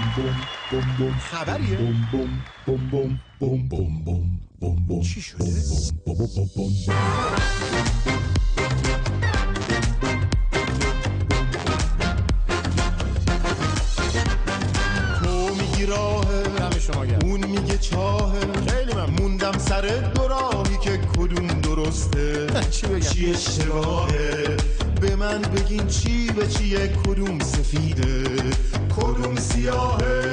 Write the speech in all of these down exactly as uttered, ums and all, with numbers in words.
خبریه؟ چی شده؟ تو میگی راهه دم شما گرم. اون میگه چاهه خیلی من موندم سر دو راهی که کدوم درسته چی بگم؟ چی اشتباهه به من بگین چی به چیه کدوم سفیده کدوم سیاهه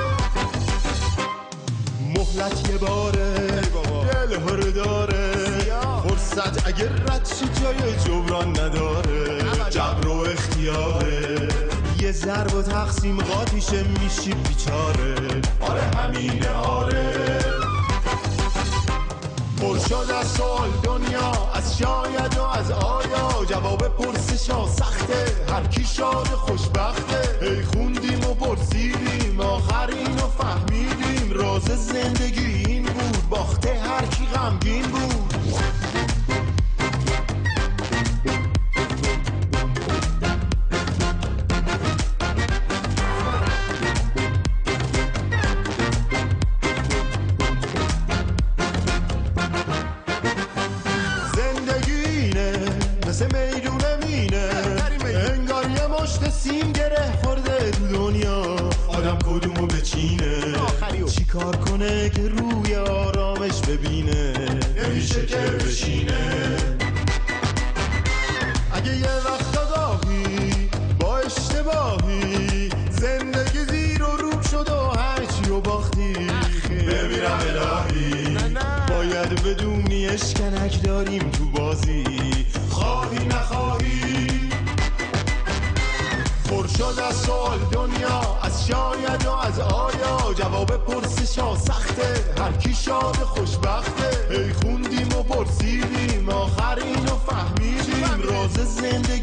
مهلت یه باره دل هر داره فرصت اگر رد شی جای جبران نداره جبر و اختیاره یه ضرب و تقسیم قاطیشه میشی بیچاره آره همینه آره پر شد از سوال دنیا از شاید و از آیا جواب پرسشا سخته هر کی شاد خوشبخته هی خوندیم و پرسیدیم آخر اینو فهمیدیم راز زندگی این بود باخته هر کی غمگین بود مثل میدون مینه انگار یه مشت سیم گره خورده تو دنیا آدم کدومو بچینه چی کار کنه که روی آرامش ببینه نمیشه که بشینه اگه یه وقت گاهی با اشتباهی زندگی زیر و روب شد و هرچی و باختی بمیرم الهی باید بدونی اشکنک داریم تو بازی خواهی نخواهی پر شد از سوال دنیا از شاید و از آیا جواب پرسشا سخته هر کی شاد خوشبخته هی خوندیم و پرسیدیم آخر اینو فهمیدیم راز زندگی